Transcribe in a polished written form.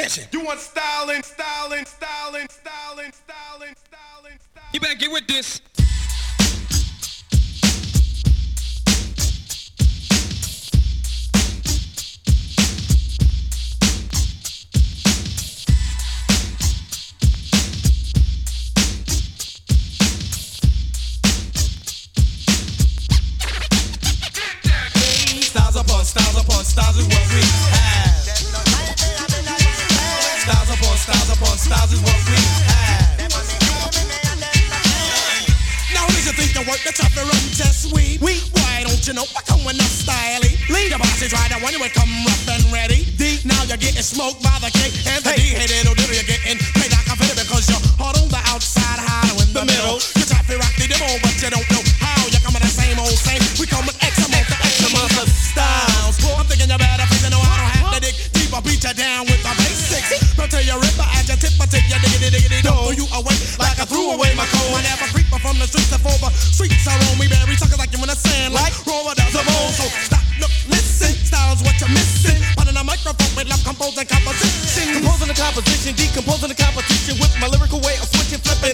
fashion. You want styling, styling, styling, styling, styling, styling, styling. You better get with this. Styles is what we have. Styles is what we have. Now who's you think the work the traffic run test we? Why don't you know I come with no styling? Your boss is right, I want you to come rough and ready. Now you're getting smoked by the K and the D. Hey, little diddle, you're getting paid like a fiddle because you're hard on the outside, hollow in the middle. You traffic rock the demo, but you don't know how. You come with the same old same. We come with X amount the X amount of styles. I'm thinking you better figure know I don't have to dig deep. I'll beat you down with the basics. Don't tell you rip, I add your tip, I take your diggity, don't throw you away like I threw away my coat. I never creep from the streets of over. Streets are on me, bury suckers like you in the sand, like Rover does a bone. So stop, look, listen, styles what you're missing. On a microphone with love, composing composition. Composing the composition, decomposing the competition.